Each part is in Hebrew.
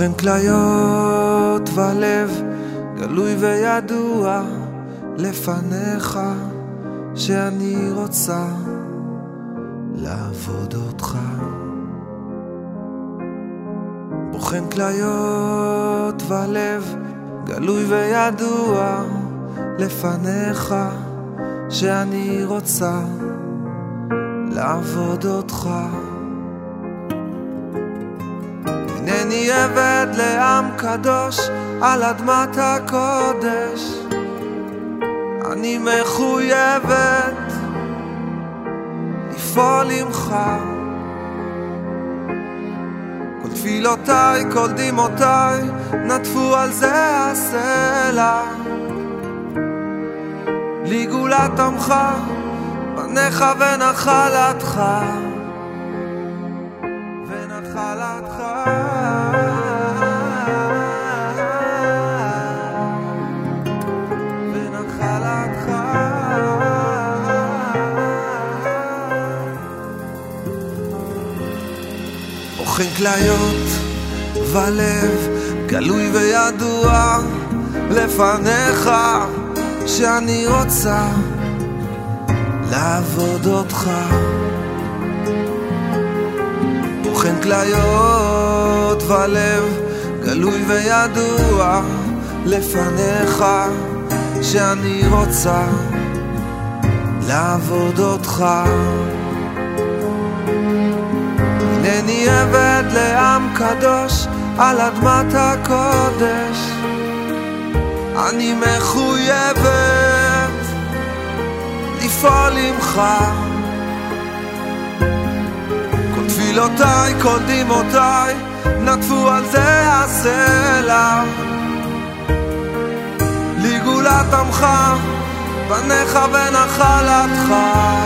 בוחן כליות ולב, גלוי וידוע לפניך, שאני רוצה לעבוד אותך. בוחן כליות ולב, גלוי וידוע לפניך, שאני רוצה לעבוד אותך. הנני עבד לעם קדוש על אדמת הקודש, אני מחויבת לפעול עמך. כל תפילותיי, כל דמעותיי נטפו על זה הסלע, לגאולת עמך, בניך ונחלתך, ונחלתך. בוחן כליות ולב, גלוי וידוע לפניך, שאני רוצה לעבוד אותך. בוחן כליות ולב, גלוי וידוע לפניך, שאני רוצה לעבוד אותך. הנני עבד לעם קדוש על אדמת הקודש, אני מחויבת לפעול עמך. כל תפילותיי, כל דמעותיי נטפו על זה הסלע, לגאולת עמך, בניך ונחלתך.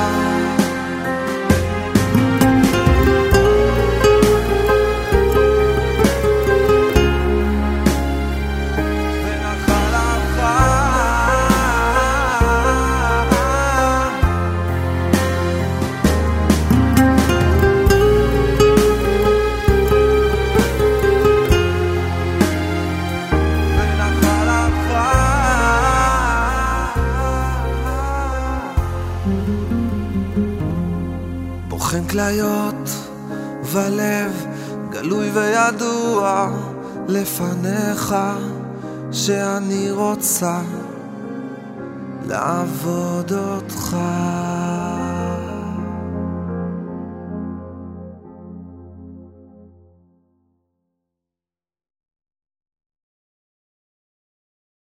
בוחן כליות ולב, גלוי וידוע לפניך, שאני רוצה לעבוד אותך.